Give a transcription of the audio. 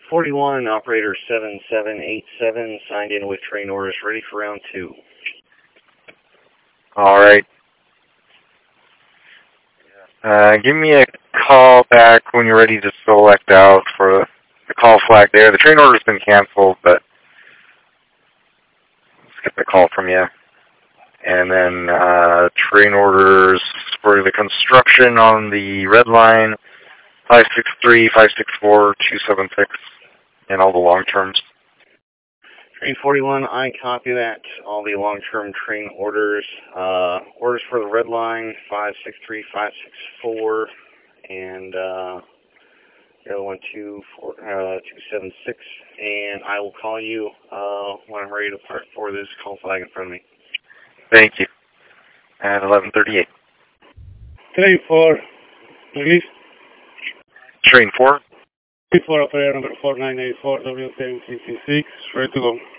41, operator 7787, signed in with train orders ready for round 2. Alright. Give me a call back when you're ready to select out for the call flag there. The train order's been canceled, but let's get the call from you. And then train orders for the construction on the red line, 563, 564, 276, and all the long terms. Train 41, I copy that. All the long-term train orders. Orders for the red line, 563, 564, and the other one, 276. And I will call you when I'm ready to part for this call flag in front of me. Thank you. At 11:38. Train 4, release. Train 4. Train 4, operator number 4984, W766, ready to go.